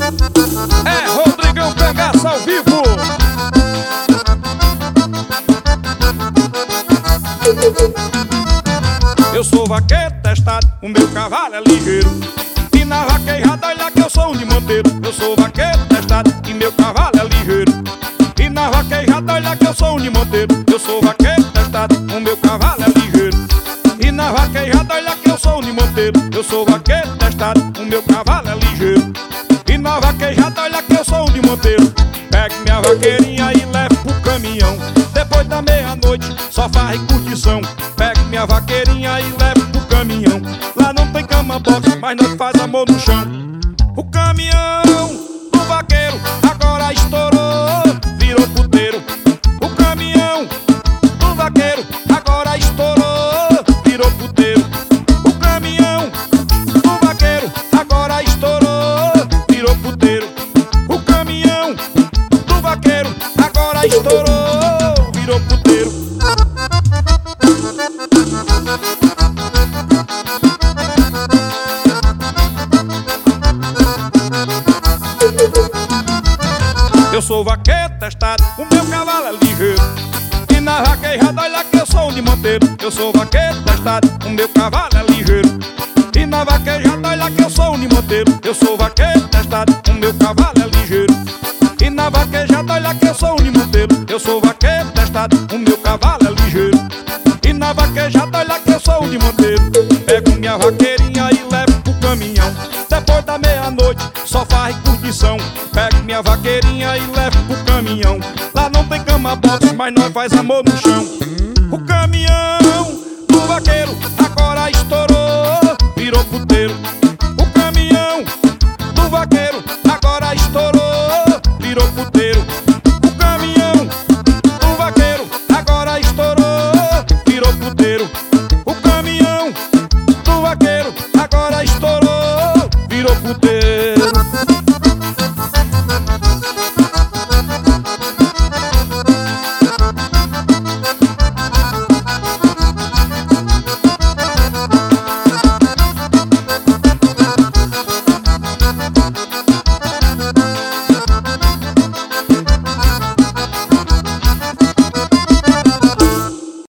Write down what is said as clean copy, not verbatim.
É Rodrigão Cangaço ao vivo. Eu sou vaqueiro testado, o meu cavalo é ligeiro. E na vaquejada olha que eu sou um de monteiro. Eu sou vaqueiro testado e meu cavalo é ligeiro. E na vaquejada olha que eu sou um de monteiro. Eu sou vaqueiro testado, o meu cavalo é ligeiro. E na vaquejada olha que eu sou um de monteiro. Eu sou vaqueiro testado, o meu cavalo é ligeiro. E na vaquejada olha que eu sou um de monteiro. Pego minha vaqueirinha e levo pro caminhão. Depois da meia-noite só faz curtição. Pego minha vaqueirinha e levo pro caminhão. Lá não tem cama box, mas nós faz amor no chão. O caminhão do vaqueiro agora estourou, virou puteiro. O caminhão do vaqueiro agora estourou, virou puteiro. O caminhão do vaqueiro agora estourou, virou puteiro. O caminhão do vaqueiro agora estourou, virou puteiro. Eu sou vaqueiro testado, o meu cavalo é ligeiro. E na vaquejada olha que eu sou um de monteiro. Eu sou vaqueiro testado, o meu cavalo é ligeiro. E na vaquejada olha que eu sou um de monteiro. Eu sou vaqueiro testado, o meu cavalo é ligeiro. E na vaquejada olha que eu sou um de monteiro. Eu sou vaqueiro testado, o meu cavalo é ligeiro. E na vaquejada olha que eu sou um de monteiro. Pego minha vaqueirinha e levo pro caminhão. Depois da meia-noite só faz curtição. Pego minha vaqueirinha e levo pro caminhão. Lá não tem cama box, mas nós faz amor no chão.